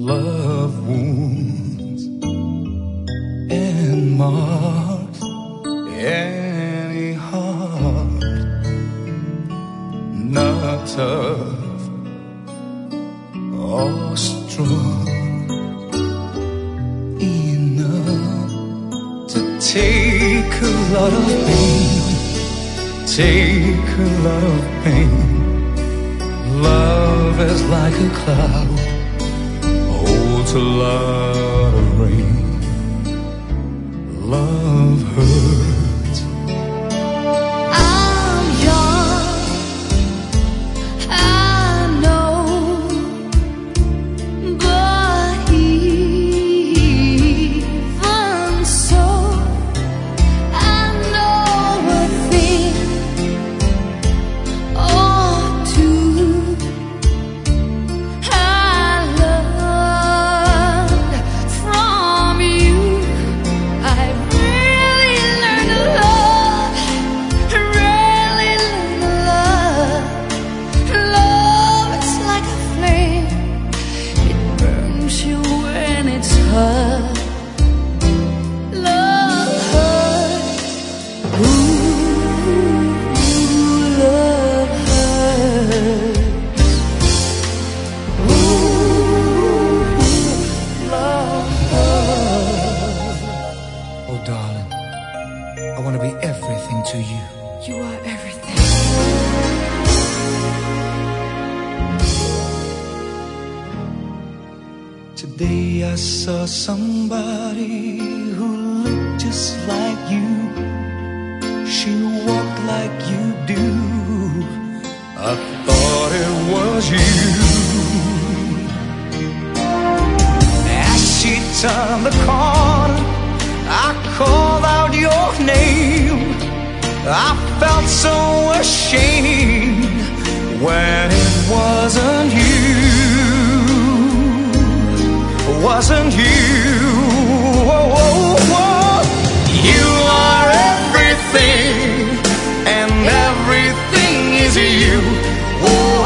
love wounds and marks any heart not tough or strong enough to take a lot of pain, take a lot of pain. Love is like a cloud, holds a lot of rain. Love hurts. I'm young, I know, but even so, I know a thing or two. I learned from you. I really learned to love, really learned to love. Love is like a flame, it burns you when it's hot. Love hurts. Ooh, love hurts. Ooh, love hurts. Oh darling, I want to be everything to you. You are everything. Today I saw somebody who looked just like you. She walked like you do. I thought it was you. As she turned the corner, I called out your name. I felt so ashamed when it wasn't you. Wasn't you? Oh, oh, oh. You are everything, and everything is you. Oh,